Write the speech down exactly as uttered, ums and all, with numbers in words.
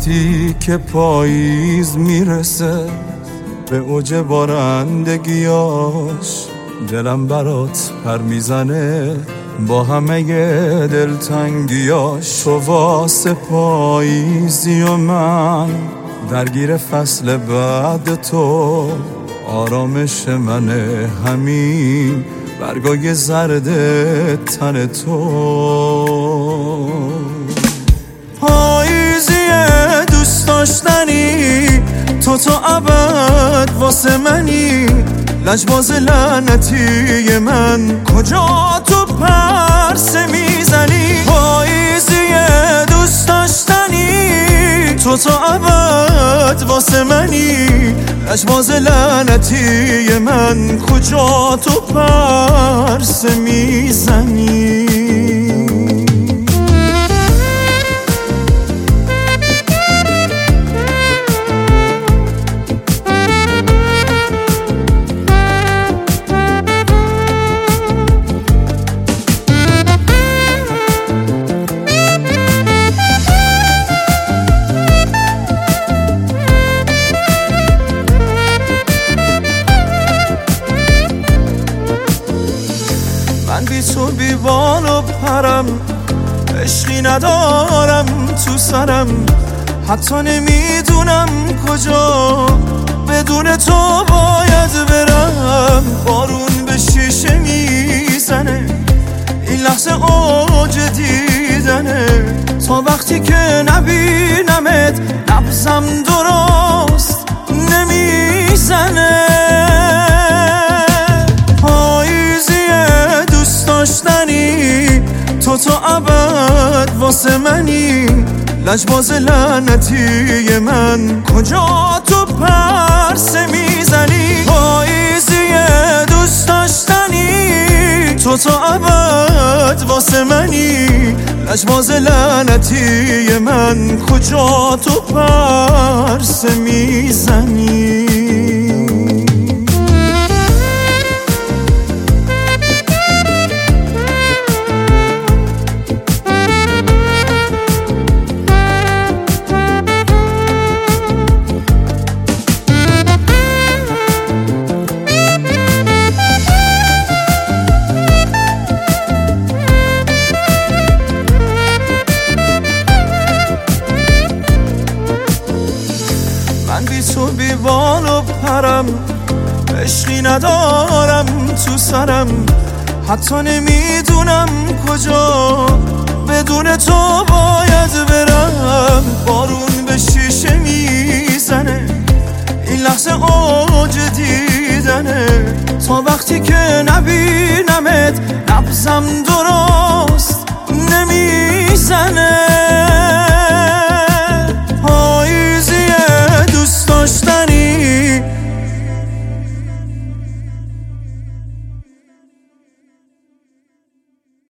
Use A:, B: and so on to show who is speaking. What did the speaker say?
A: وقتی که پاییز میرسه به اوج بارندگیاش، دلم برات پر میزنه با همه دلتنگیاش. تو واسه پاییزی و من درگیر فصل بعد تو، آرامش منه همین برگای زرد تن تو. پاییزی دوست داشتنی تو تا ابد واسه منی، لجباز لعنتی من کجا تو پرسه میزنی. پاییزی دوست داشتنی تو تا ابد واسه منی، لجباز لعنتی من کجا تو پرسه میزنی. من بی تو بی بال و پرم، عشقی ندارم تو سرم، حتی نمیدونم کجا بدون تو باید برم. بارون به شیشه میزنه، این لحظه اوج دیدنه، تا وقتی که نبینمت نبضم درست نمیزنه. تو تا ابد واسه منی، لجباز لعنتی من کجا تو پرسه میزنی. پاییزی دوست داشتنی تو تا ابد واسه منی، لجباز لعنتی من کجا تو پرسه میزنی. من بی تو بی بال و پرم، عشقی ندارم تو سرم، حتی نمیدونم کجا بدون تو باید برم. بارون به شیشه میزنه، این لحظه اوج دیدنه، تا وقتی که نبینمت نبضم درست نمیزنه.